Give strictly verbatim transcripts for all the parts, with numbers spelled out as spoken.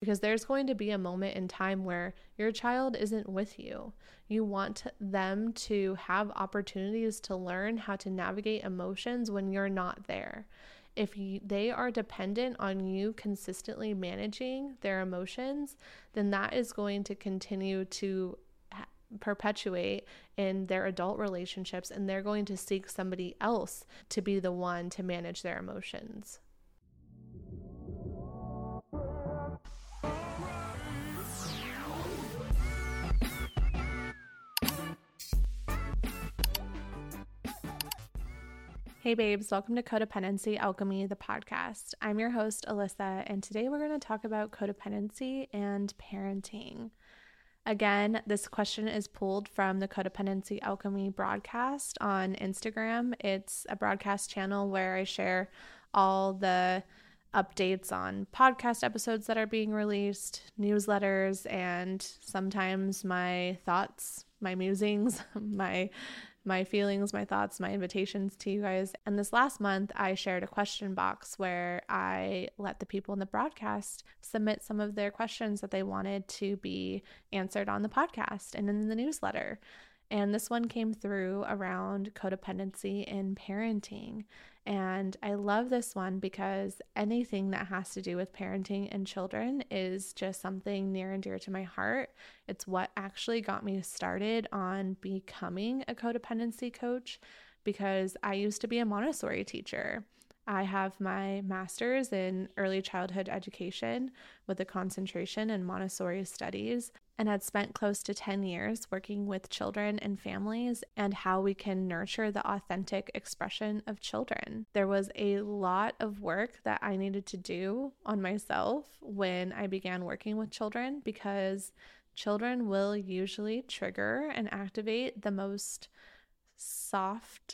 because there's going to be a moment in time where your child isn't with you. You want them to have opportunities to learn how to navigate emotions when you're not there. If you, they are dependent on you consistently managing their emotions, then that is going to continue to ha- perpetuate in their adult relationships, and they're going to seek somebody else to be the one to manage their emotions. Hey babes, welcome to Codependency Alchemy, the podcast. I'm your host, Alyssa, and today we're going to talk about codependency and parenting. Again, this question is pulled from the Codependency Alchemy broadcast on Instagram. It's a broadcast channel where I share all the updates on podcast episodes that are being released, newsletters, and sometimes my thoughts, my musings, my my feelings, my thoughts, my invitations to you guys. And this last month, I shared a question box where I let the people in the broadcast submit some of their questions that they wanted to be answered on the podcast and in the newsletter. And this one came through around codependency in parenting. And I love this one because anything that has to do with parenting and children is just something near and dear to my heart. It's what actually got me started on becoming a codependency coach, because I used to be a Montessori teacher. I have my master's in early childhood education with a concentration in Montessori studies, and had spent close to ten years working with children and families and how we can nurture the authentic expression of children. There was a lot of work that I needed to do on myself when I began working with children, because children will usually trigger and activate the most soft,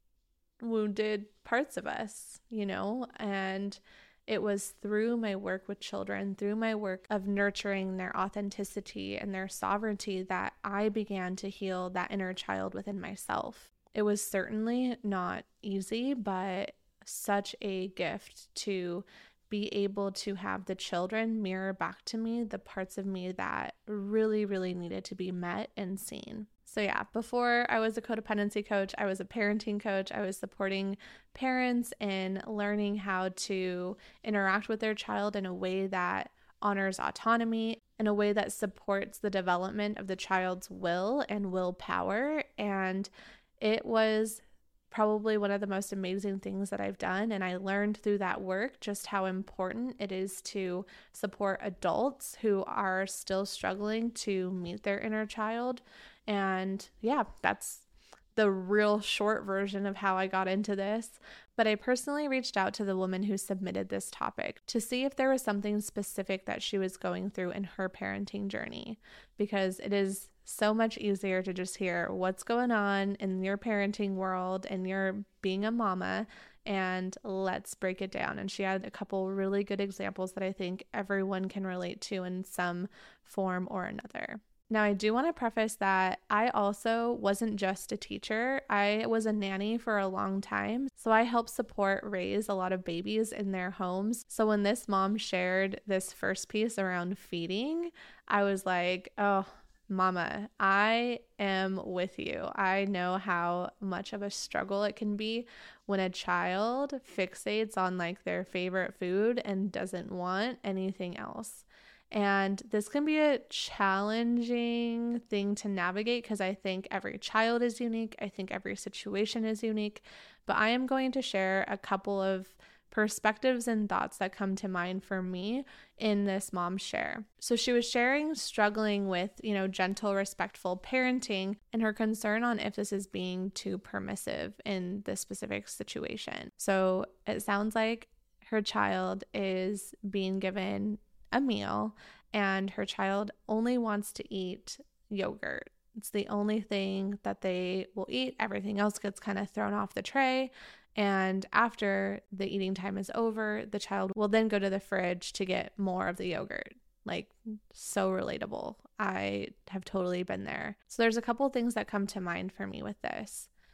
wounded parts of us, you know, and it was through my work with children, through my work of nurturing their authenticity and their sovereignty, that I began to heal that inner child within myself. It was certainly not easy, but such a gift to be able to have the children mirror back to me the parts of me that really, really needed to be met and seen. So yeah, before I was a codependency coach, I was a parenting coach. I was supporting parents in learning how to interact with their child in a way that honors autonomy, in a way that supports the development of the child's will and willpower. And it was probably one of the most amazing things that I've done. And I learned through that work just how important it is to support adults who are still struggling to meet their inner child. And yeah, that's the real short version of how I got into this. But I personally reached out to the woman who submitted this topic to see if there was something specific that she was going through in her parenting journey, because it is so much easier to just hear what's going on in your parenting world and you're being a mama, and let's break it down. And she had a couple really good examples that I think everyone can relate to in some form or another. Now, I do want to preface that I also wasn't just a teacher. I was a nanny for a long time. So I helped support raise a lot of babies in their homes. So when this mom shared this first piece around feeding, I was like, oh, Mama, I am with you. I know how much of a struggle it can be when a child fixates on like their favorite food and doesn't want anything else. And this can be a challenging thing to navigate, because I think every child is unique. I think every situation is unique. But I am going to share a couple of perspectives and thoughts that come to mind for me in this mom's share. So she was sharing struggling with, you know, gentle, respectful parenting and her concern on if this is being too permissive in this specific situation. So it sounds like her child is being given a meal and her child only wants to eat yogurt. It's the only thing that they will eat. Everything else gets kind of thrown off the tray. And after the eating time is over, the child will then go to the fridge to get more of the yogurt. Like, so relatable. I have totally been there. So there's a couple things that come to mind for me with this.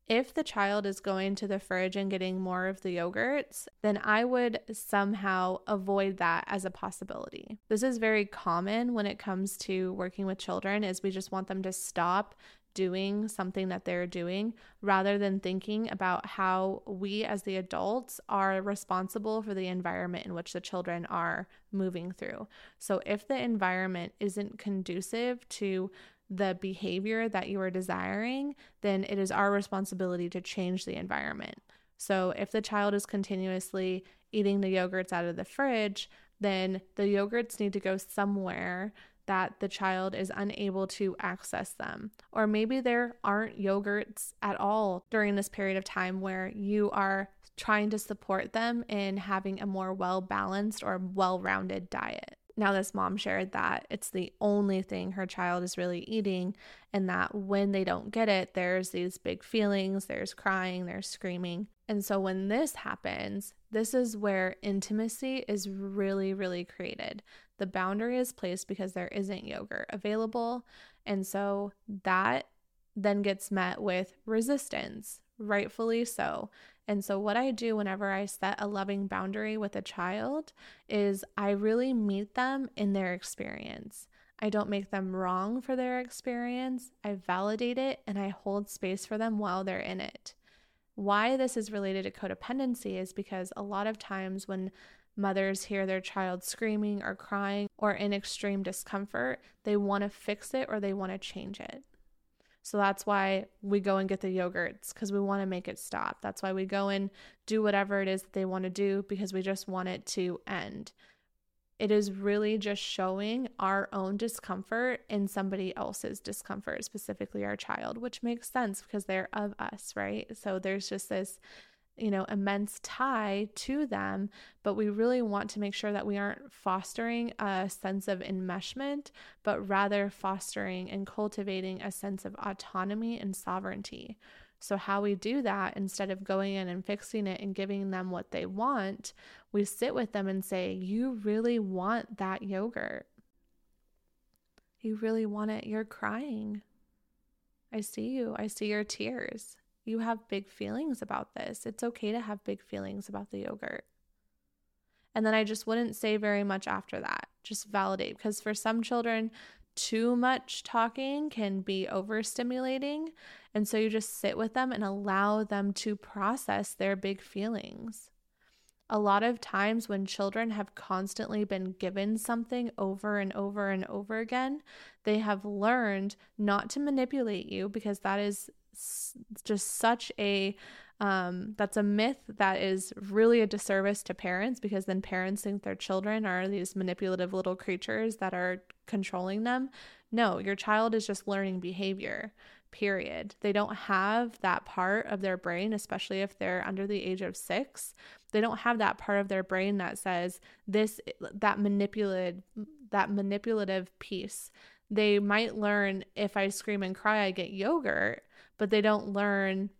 If the child is going to the fridge and getting more of the yogurts, then I would somehow avoid that as a possibility. This is very common when it comes to working with children, is we just want them to stop doing something that they're doing rather than thinking about how we as the adults are responsible for the environment in which the children are moving through. So if the environment isn't conducive to the behavior that you are desiring, then it is our responsibility to change the environment. So if the child is continuously eating the yogurts out of the fridge, then the yogurts need to go somewhere that the child is unable to access them. Or maybe there aren't yogurts at all during this period of time where you are trying to support them in having a more well-balanced or well-rounded diet. Now, this mom shared that it's the only thing her child is really eating, and that when they don't get it, there's these big feelings, there's crying, there's screaming. And so when this happens, this is where intimacy is really, really created. The boundary is placed because there isn't yogurt available. And so that then gets met with resistance, rightfully so. And so what I do whenever I set a loving boundary with a child is I really meet them in their experience. I don't make them wrong for their experience. I validate it and I hold space for them while they're in it. Why this is related to codependency is because a lot of times when mothers hear their child screaming or crying or in extreme discomfort, they want to fix it or they want to change it. So that's why we go and get the yogurts, because we want to make it stop. That's why we go and do whatever it is that they want to do, because we just want it to end. It is really just showing our own discomfort in somebody else's discomfort, specifically our child, which makes sense because they're of us, right? So there's just this, you know, immense tie to them, but we really want to make sure that we aren't fostering a sense of enmeshment, but rather fostering and cultivating a sense of autonomy and sovereignty. So how we do that, instead of going in and fixing it and giving them what they want, we sit with them and say, you really want that yogurt. You really want it. You're crying. I see you. I see your tears. You have big feelings about this. It's okay to have big feelings about the yogurt. And then I just wouldn't say very much after that. Just validate, because for some children, too much talking can be overstimulating. And so you just sit with them and allow them to process their big feelings. A lot of times when children have constantly been given something over and over and over again, they have learned not to manipulate you, because that is just such a um that's a myth that is really a disservice to parents, because then parents think their children are these manipulative little creatures that are controlling them. No, your child is just learning behavior, period. They don't have that part of their brain, especially if they're under the age of six. They don't have that part of their brain that says this, that manipulative, that manipulative piece. They might learn, if I scream and cry, I get yogurt, but they don't learn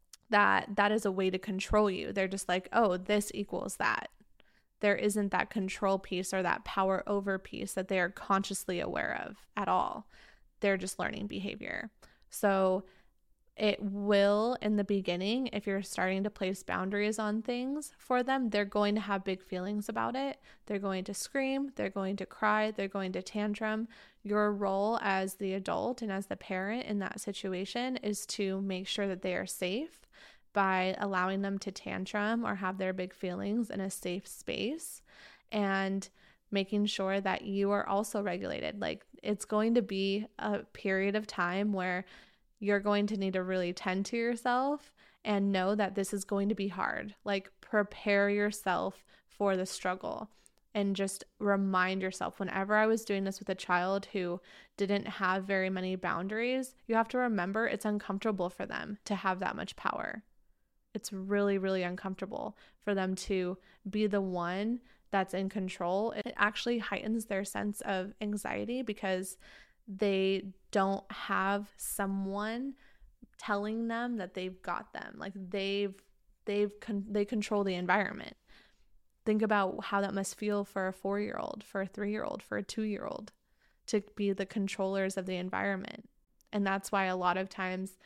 that that is a way to control you. They're just like, oh, this equals that. There isn't that control piece or that power over piece that they are consciously aware of at all. They're just learning behavior. So it will, in the beginning, if you're starting to place boundaries on things for them, they're going to have big feelings about it. They're going to scream, they're going to cry, they're going to tantrum. Your role as the adult and as the parent in that situation is to make sure that they are safe by allowing them to tantrum or have their big feelings in a safe space, and making sure that you are also regulated. Like, it's going to be a period of time where you're going to need to really tend to yourself and know that this is going to be hard. Like, prepare yourself for the struggle, and just remind yourself, whenever I was doing this with a child who didn't have very many boundaries, you have to remember it's uncomfortable for them to have that much power. It's really, really uncomfortable for them to be the one that's in control. It actually heightens their sense of anxiety, because they don't have someone telling them that they've got them. Like, they've, they've, con- they control the environment. Think about how that must feel for a four-year-old, for a three-year-old, for a two-year-old, to be the controllers of the environment. And that's why a lot of times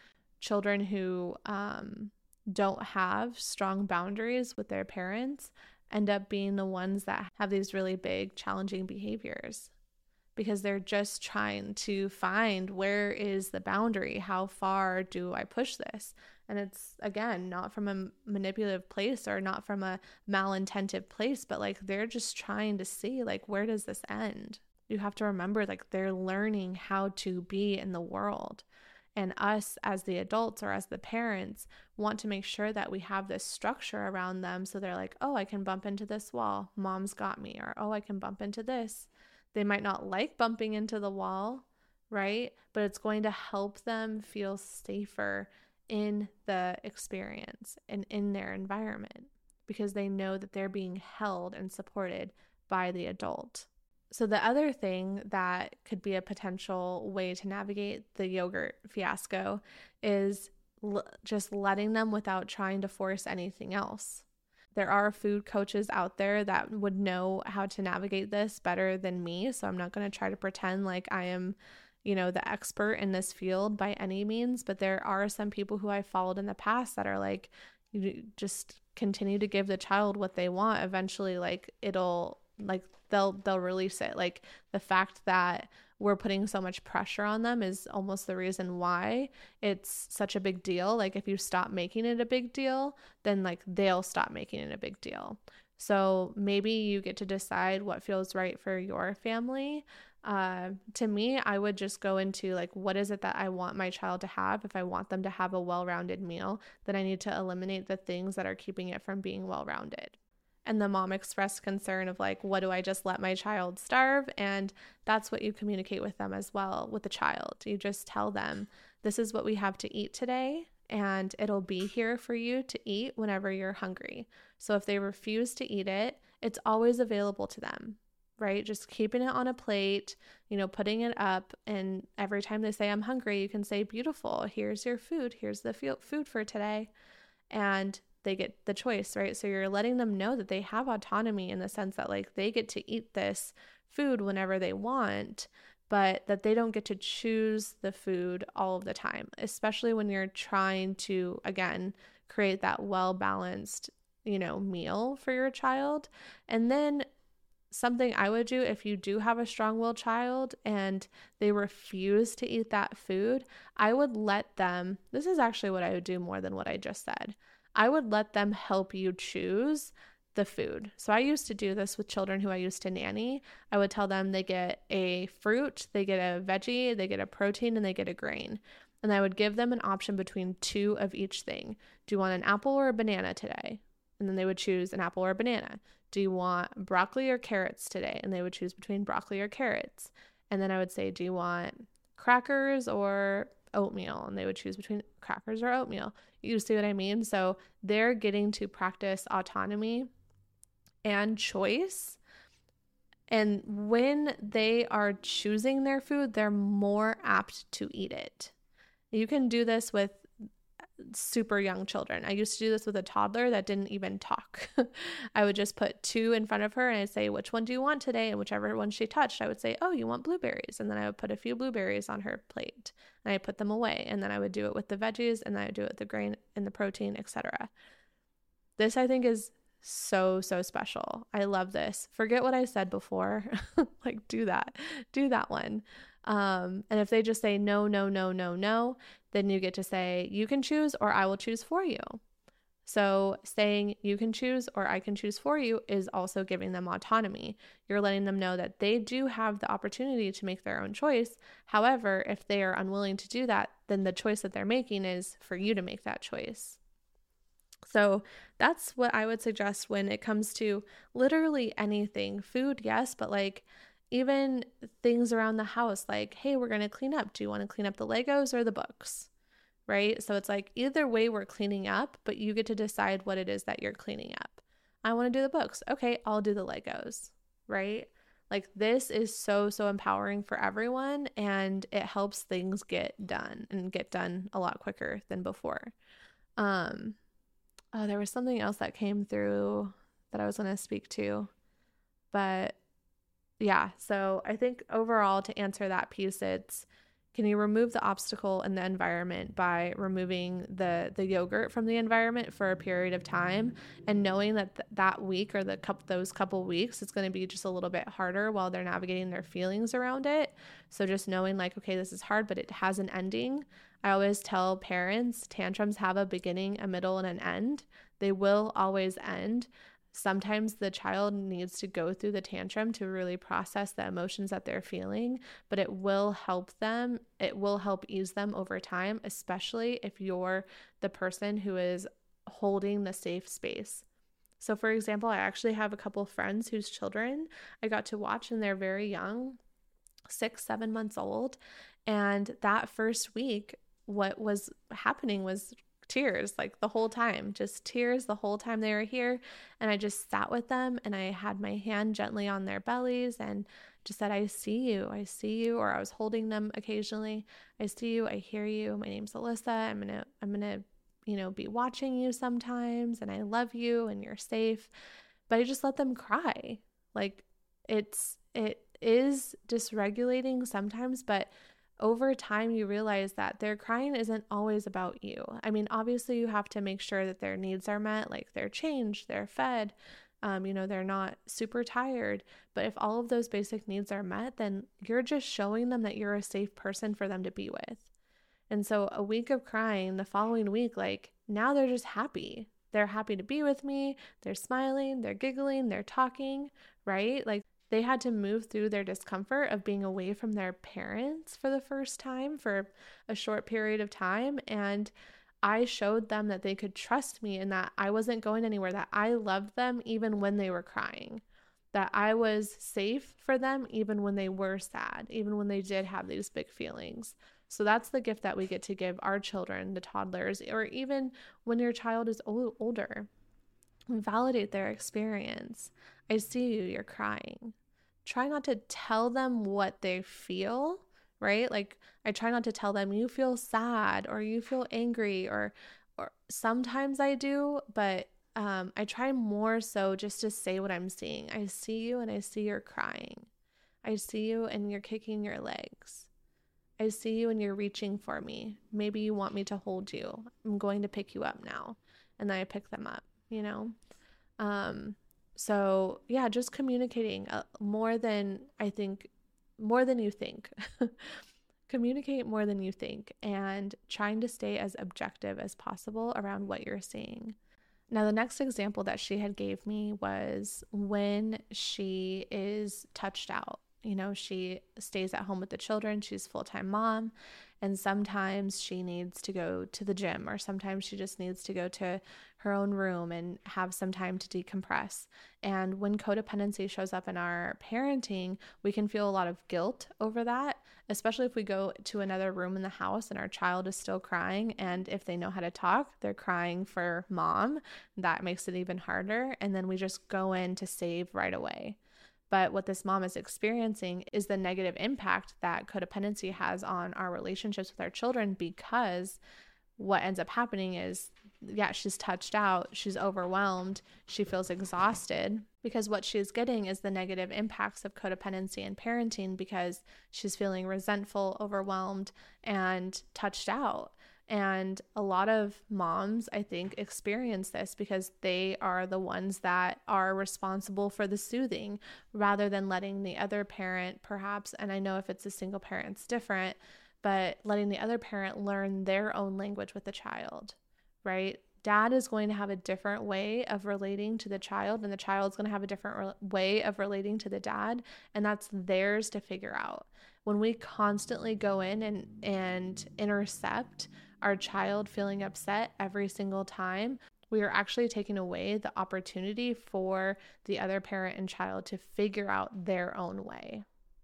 children who um, don't have strong boundaries with their parents end up being the ones that have these really big, challenging behaviors, because they're just trying to find, where is the boundary? How far do I push this? And it's, again, not from a manipulative place or not from a malintentive place, but like they're just trying to see, like, where does this end? You have to remember, like, they're learning how to be in the world. And us as the adults or as the parents want to make sure that we have this structure around them. So they're like, oh, I can bump into this wall. Mom's got me. Or, oh, I can bump into this. They might not like bumping into the wall, right? But it's going to help them feel safer in the experience and in their environment, because they know that they're being held and supported by the adult. So the other thing that could be a potential way to navigate the yogurt fiasco is l- just letting them without trying to force anything else. There are food coaches out there that would know how to navigate this better than me, so I'm not going to try to pretend like I am, you know, the expert in this field by any means, but there are some people who I followed in the past that are like, you just continue to give the child what they want. Eventually, like, it'll, like, they'll they'll release it. Like, the fact that we're putting so much pressure on them is almost the reason why it's such a big deal. Like, if you stop making it a big deal, then like they'll stop making it a big deal. So maybe you get to decide what feels right for your family. Uh, to me, I would just go into like, what is it that I want my child to have? If I want them to have a well-rounded meal, then I need to eliminate the things that are keeping it from being well-rounded. And the mom expressed concern of like, what do I just let my child starve? And that's what you communicate with them as well, with the child. You just tell them, this is what we have to eat today, and it'll be here for you to eat whenever you're hungry. So if they refuse to eat it, it's always available to them, right? Just keeping it on a plate, you know, putting it up. And every time they say, I'm hungry, you can say, beautiful, here's your food. Here's the food for today. And they get the choice, right? So you're letting them know that they have autonomy in the sense that like they get to eat this food whenever they want, but that they don't get to choose the food all of the time, especially when you're trying to, again, create that well-balanced, you know, meal for your child. And then something I would do if you do have a strong-willed child and they refuse to eat that food, I would let them, this is actually what I would do more than what I just said. I would let them help you choose the food. So I used to do this with children who I used to nanny. I would tell them they get a fruit, they get a veggie, they get a protein, and they get a grain. And I would give them an option between two of each thing. Do you want an apple or a banana today? And then they would choose an apple or a banana. Do you want broccoli or carrots today? And they would choose between broccoli or carrots. And then I would say, do you want crackers or oatmeal? And they would choose between crackers or oatmeal. You see what I mean? So they're getting to practice autonomy and choice. And when they are choosing their food, they're more apt to eat it. You can do this with super young children. I used to do this with a toddler that didn't even talk. I would just put two in front of her and I'd say, which one do you want today? And whichever one she touched, I would say, oh, you want blueberries. And then I would put a few blueberries on her plate and I put them away. And then I would do it with the veggies and then I would do it with the grain and the protein, et cetera. This, I think, is so, so special. I love this. Forget what I said before. Like, do that. Do that one. Um, and if they just say no, no, no, no, no, then you get to say, you can choose or I will choose for you. So saying you can choose or I can choose for you is also giving them autonomy. You're letting them know that they do have the opportunity to make their own choice. However, if they are unwilling to do that, then the choice that they're making is for you to make that choice. So that's what I would suggest when it comes to literally anything. Food, yes, but like even things around the house, like, hey, we're going to clean up. Do you want to clean up the Legos or the books? Right? So it's like either way we're cleaning up, but you get to decide what it is that you're cleaning up. I want to do the books. Okay, I'll do the Legos, right? Like this is so, so empowering for everyone and it helps things get done and get done a lot quicker than before. Um, oh, there was something else that came through that I was going to speak to, but yeah, so I think overall to answer that piece, it's Can you remove the obstacle in the environment by removing the the yogurt from the environment for a period of time, and knowing that th- that week or the couple those couple weeks it's going to be just a little bit harder while they're navigating their feelings around it. So just knowing like, okay, this is hard, but it has an ending. I always tell parents tantrums have a beginning, a middle, and an end. They will always end. Sometimes the child needs to go through the tantrum to really process the emotions that they're feeling, but it will help them. It will help ease them over time, especially if you're the person who is holding the safe space. So for example, I actually have a couple of friends whose children I got to watch, and they're very young, six, seven months old. And that first week, what was happening was tears, like the whole time, just tears the whole time they were here. And I just sat with them, and I had my hand gently on their bellies and just said, I see you, I see you. Or I was holding them occasionally. I see you, I hear you. My name's Alyssa. I'm going to, I'm going to, you know, be watching you sometimes, and I love you, and you're safe. But I just let them cry. Like it's, it is dysregulating sometimes, but over time, you realize that their crying isn't always about you. I mean, obviously, you have to make sure that their needs are met, like they're changed, they're fed, um, you know, they're not super tired. But if all of those basic needs are met, then you're just showing them that you're a safe person for them to be with. And so a week of crying, the following week, like now they're just happy. They're happy to be with me. They're smiling, they're giggling, they're talking, right? Like, they had to move through their discomfort of being away from their parents for the first time for a short period of time. And I showed them that they could trust me and that I wasn't going anywhere, that I loved them even when they were crying, that I was safe for them even when they were sad, even when they did have these big feelings. So that's the gift that we get to give our children, the toddlers, or even when your child is old, older. Validate their experience. I see you, you're crying. Try not to tell them what they feel, right? Like I try not to tell them you feel sad or you feel angry, or or sometimes I do, but um, I try more so just to say what I'm seeing. I see you, and I see you're crying. I see you and you're kicking your legs. I see you and you're reaching for me. Maybe you want me to hold you. I'm going to pick you up now. And then I pick them up, you know? Um, so yeah, just communicating uh, more than I think, more than you think. Communicate more than you think, and trying to stay as objective as possible around what you're seeing. Now, the next example that she had gave me was when she is touched out. You know, she stays at home with the children. She's a full-time mom, and sometimes she needs to go to the gym, or sometimes she just needs to go to her own room and have some time to decompress. And when codependency shows up in our parenting, we can feel a lot of guilt over that, especially if we go to another room in the house and our child is still crying. And if they know how to talk, they're crying for mom. That makes it even harder. And then we just go in to save right away. But what this mom is experiencing is the negative impact that codependency has on our relationships with our children, because what ends up happening is, yeah, she's touched out, she's overwhelmed, she feels exhausted, because what she's getting is the negative impacts of codependency and parenting, because she's feeling resentful, overwhelmed, and touched out. And a lot of moms, I think, experience this because they are the ones that are responsible for the soothing, rather than letting the other parent perhaps, and I know if it's a single parent, it's different, but letting the other parent learn their own language with the child, right? Dad is going to have a different way of relating to the child, and the child's going to have a different re- way of relating to the dad, and that's theirs to figure out. When we constantly go in and, and intercept our child feeling upset every single time, we are actually taking away the opportunity for the other parent and child to figure out their own way.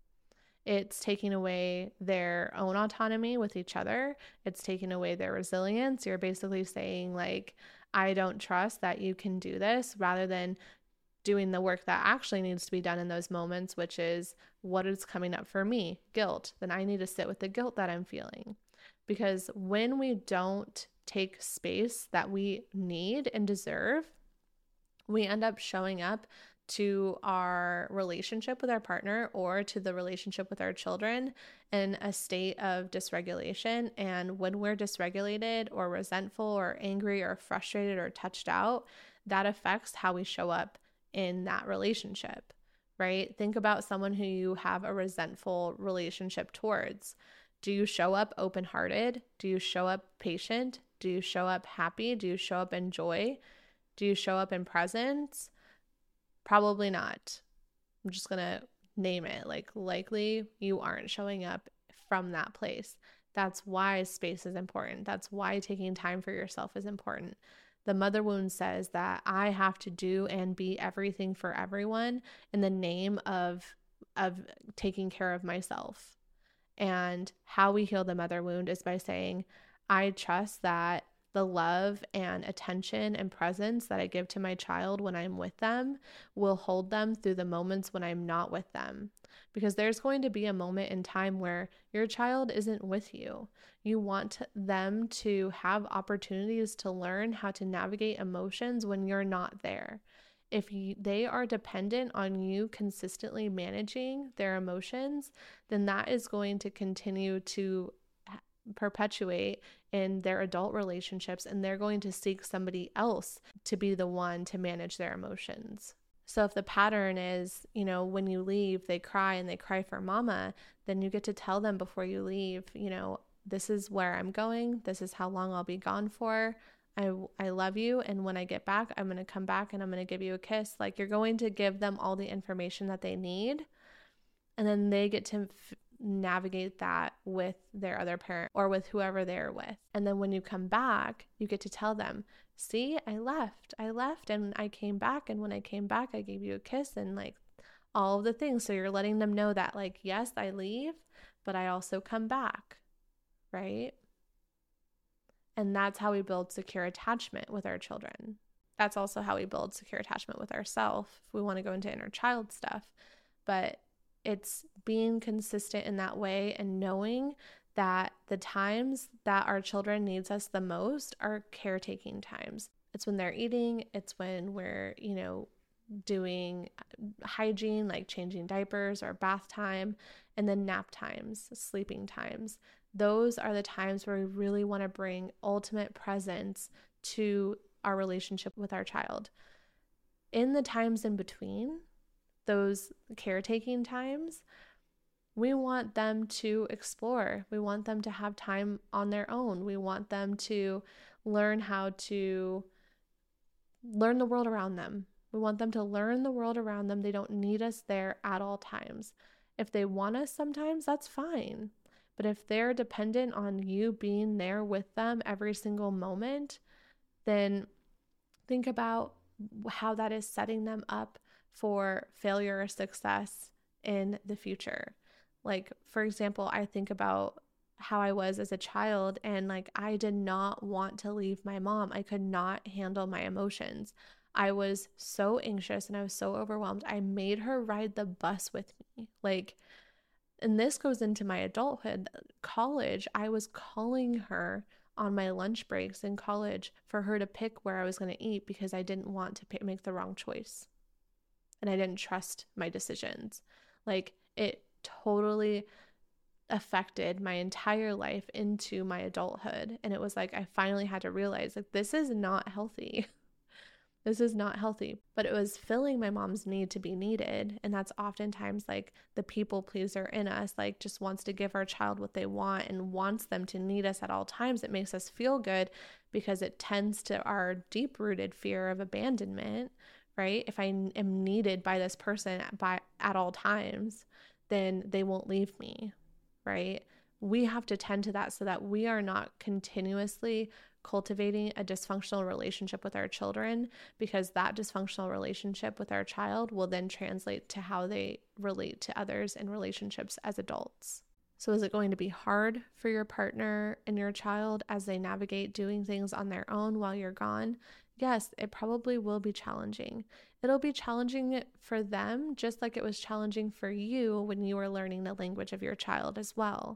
It's taking away their own autonomy with each other. It's taking away their resilience. You're basically saying, like, I don't trust that you can do this, rather than doing the work that actually needs to be done in those moments, which is what is coming up for me, guilt. Then I need to sit with the guilt that I'm feeling. Because when we don't take space that we need and deserve, we end up showing up to our relationship with our partner or to the relationship with our children in a state of dysregulation. And when we're dysregulated or resentful or angry or frustrated or touched out, that affects how we show up in that relationship, right? Think about someone who you have a resentful relationship towards. Do you show up open-hearted? Do you show up patient? Do you show up happy? Do you show up in joy? Do you show up in presence? Probably not. I'm just going to name it. Like, likely you aren't showing up from that place. That's why space is important. That's why taking time for yourself is important. The mother wound says that I have to do and be everything for everyone in the name of, of taking care of myself. And how we heal the mother wound is by saying, I trust that the love and attention and presence that I give to my child when I'm with them will hold them through the moments when I'm not with them. Because there's going to be a moment in time where your child isn't with you. You want them to have opportunities to learn how to navigate emotions when you're not there. If you, they are dependent on you consistently managing their emotions, then that is going to continue to perpetuate in their adult relationships, and they're going to seek somebody else to be the one to manage their emotions. So if the pattern is, you know, when you leave, they cry and they cry for mama, then you get to tell them before you leave, you know, this is where I'm going. This is how long I'll be gone for. I, I love you. And when I get back, I'm going to come back and I'm going to give you a kiss. Like, you're going to give them all the information that they need. And then they get to f- navigate that with their other parent or with whoever they're with. And then when you come back, you get to tell them, see, I left, I left and I came back. And when I came back, I gave you a kiss and like all of the things. So you're letting them know that like, yes, I leave, but I also come back, right? And that's how we build secure attachment with our children. That's also how we build secure attachment with ourselves if we want to go into inner child stuff. But it's being consistent in that way and knowing that the times that our children needs us the most are caretaking times. It's when they're eating. It's when we're, you know, doing hygiene, like changing diapers or bath time, and then nap times, sleeping times. Those are the times where we really want to bring ultimate presence to our relationship with our child. In the times in between, those caretaking times, we want them to explore. We want them to have time on their own. We want them to learn how to learn the world around them. We want them to learn the world around them. They don't need us there at all times. If they want us sometimes, that's fine. But if they're dependent on you being there with them every single moment, then think about how that is setting them up for failure or success in the future. Like, for example, I think about how I was as a child, and like, I did not want to leave my mom. I could not handle my emotions. I was so anxious and I was so overwhelmed. I made her ride the bus with me. Like, and this goes into my adulthood. College, I was calling her on my lunch breaks in college for her to pick where I was going to eat because I didn't want to pick, make the wrong choice. And I didn't trust my decisions. Like, it totally affected my entire life into my adulthood. And it was like, I finally had to realize, like, this is not healthy. This is not healthy. But it was filling my mom's need to be needed. And that's oftentimes like the people pleaser in us, like just wants to give our child what they want and wants them to need us at all times. It makes us feel good because it tends to our deep-rooted fear of abandonment, right? If I am needed by this person by at all times, then they won't leave me, right? We have to tend to that so that we are not continuously cultivating a dysfunctional relationship with our children, because that dysfunctional relationship with our child will then translate to how they relate to others in relationships as adults. So is it going to be hard for your partner and your child as they navigate doing things on their own while you're gone? Yes, it probably will be challenging. It'll be challenging for them just like it was challenging for you when you were learning the language of your child as well.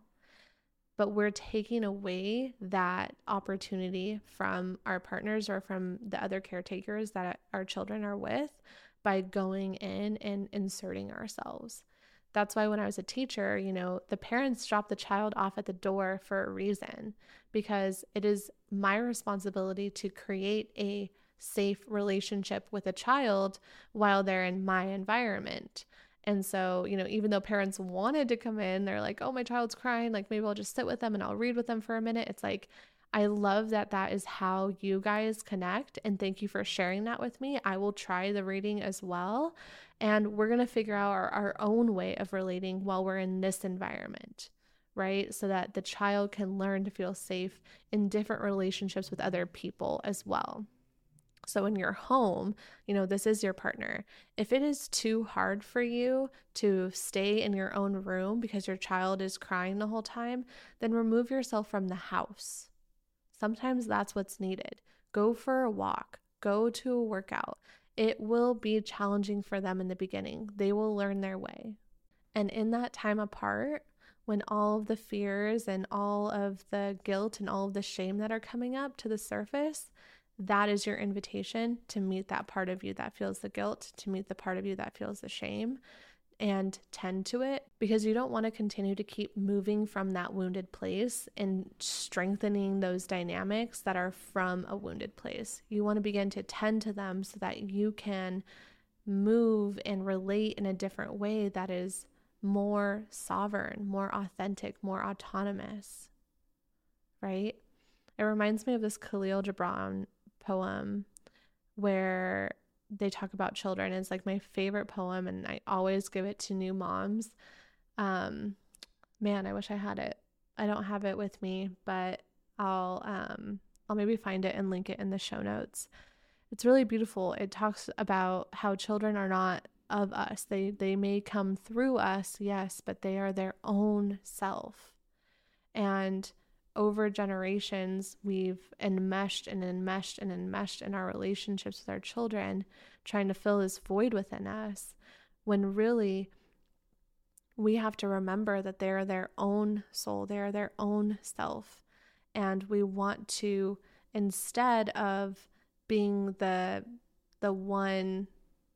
But we're taking away that opportunity from our partners or from the other caretakers that our children are with by going in and inserting ourselves. That's why when I was a teacher, you know, the parents drop the child off at the door for a reason, because it is my responsibility to create a safe relationship with a child while they're in my environment. And so, you know, even though parents wanted to come in, they're like, oh, my child's crying, like maybe I'll just sit with them and I'll read with them for a minute. It's like, I love that that is how you guys connect. And thank you for sharing that with me. I will try the reading as well. And we're going to figure out our, our own way of relating while we're in this environment, right? So that the child can learn to feel safe in different relationships with other people as well. So in your home, you know, this is your partner. If it is too hard for you to stay in your own room because your child is crying the whole time, then remove yourself from the house. Sometimes that's what's needed. Go for a walk, go to a workout. It will be challenging for them in the beginning. They will learn their way. And in that time apart, when all of the fears and all of the guilt and all of the shame that are coming up to the surface, that is your invitation to meet that part of you that feels the guilt, to meet the part of you that feels the shame, and tend to it, because you don't want to continue to keep moving from that wounded place and strengthening those dynamics that are from a wounded place. You want to begin to tend to them so that you can move and relate in a different way that is more sovereign, more authentic, more autonomous, right? It reminds me of this Khalil Gibran poem where they talk about children. It's like my favorite poem, and I always give it to new moms. Um, man, I wish I had it. I don't have it with me, but I'll um, I'll maybe find it and link it in the show notes. It's really beautiful. It talks about how children are not of us. They they may come through us, yes, but they are their own self. And over generations, we've enmeshed and enmeshed and enmeshed in our relationships with our children, trying to fill this void within us, when really we have to remember that they're their own soul, they're their own self. And we want to, instead of being the the one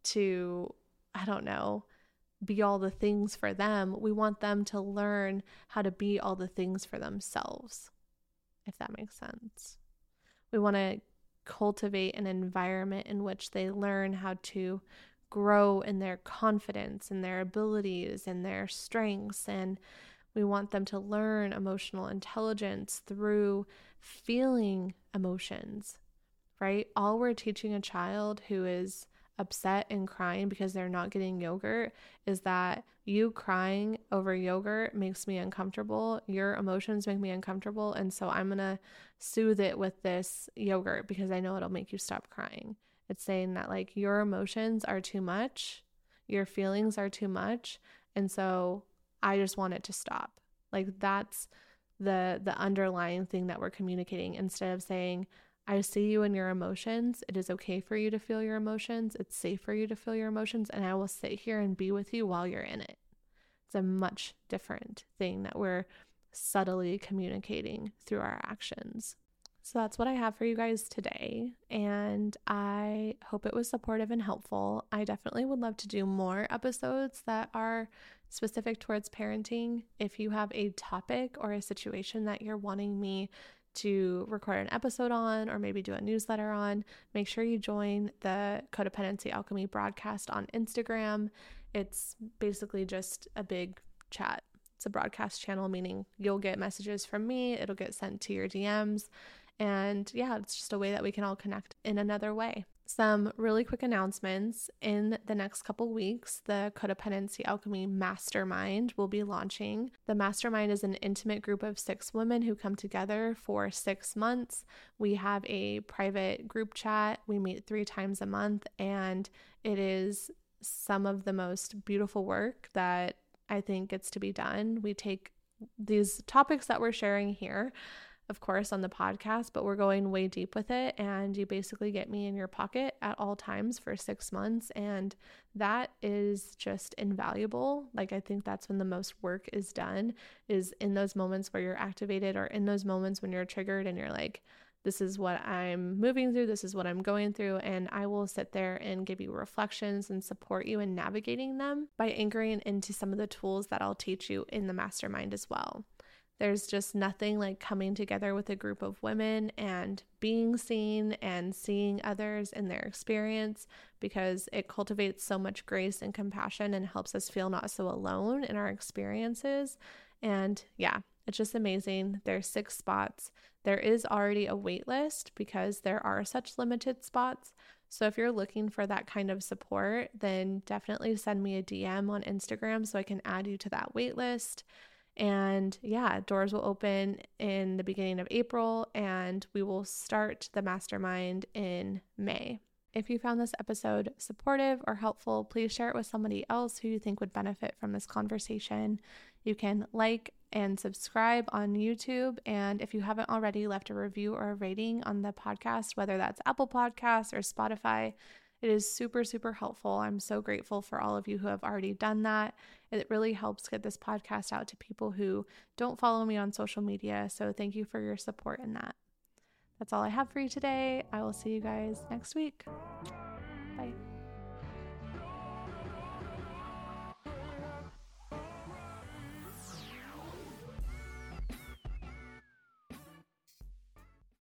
to, I don't know, be all the things for them, we want them to learn how to be all the things for themselves, if that makes sense. We want to cultivate an environment in which they learn how to grow in their confidence and their abilities and their strengths. And we want them to learn emotional intelligence through feeling emotions, right? All we're teaching a child who is upset and crying because they're not getting yogurt is that you crying over yogurt makes me uncomfortable. Your emotions make me uncomfortable. And so I'm going to soothe it with this yogurt because I know it'll make you stop crying. It's saying that like your emotions are too much, your feelings are too much. And so I just want it to stop. Like that's the the underlying thing that we're communicating, instead of saying, I see you in your emotions. It is okay for you to feel your emotions. It's safe for you to feel your emotions. And I will sit here and be with you while you're in it. It's a much different thing that we're subtly communicating through our actions. So that's what I have for you guys today. And I hope it was supportive and helpful. I definitely would love to do more episodes that are specific towards parenting. If you have a topic or a situation that you're wanting me to record an episode on, or maybe do a newsletter on, make sure you join the Codependency Alchemy broadcast on Instagram. It's basically just a big chat. It's a broadcast channel, meaning you'll get messages from me. It'll get sent to your D Ms. And yeah, it's just a way that we can all connect in another way. Some really quick announcements. In the next couple weeks, the Codependency Alchemy Mastermind will be launching. The Mastermind is an intimate group of six women who come together for six months. We have a private group chat. We meet three times a month, and it is some of the most beautiful work that I think gets to be done. We take these topics that we're sharing here, of course, on the podcast, but we're going way deep with it, and you basically get me in your pocket at all times for six months, and that is just invaluable. Like, I think that's when the most work is done, is in those moments where you're activated, or in those moments when you're triggered and you're like, this is what I'm moving through, this is what I'm going through, and I will sit there and give you reflections and support you in navigating them by anchoring into some of the tools that I'll teach you in the mastermind as well. There's just nothing like coming together with a group of women and being seen and seeing others in their experience, because it cultivates so much grace and compassion and helps us feel not so alone in our experiences. And yeah, it's just amazing. There's six spots. There is already a wait list because there are such limited spots. So if you're looking for that kind of support, then definitely send me a D M on Instagram so I can add you to that wait list. And yeah, doors will open in the beginning of April, and we will start the mastermind in May. If you found this episode supportive or helpful, please share it with somebody else who you think would benefit from this conversation. You can like and subscribe on YouTube. And if you haven't already left a review or a rating on the podcast, whether that's Apple Podcasts or Spotify, it is super, super helpful. I'm so grateful for all of you who have already done that. It really helps get this podcast out to people who don't follow me on social media. So thank you for your support in that. That's all I have for you today. I will see you guys next week.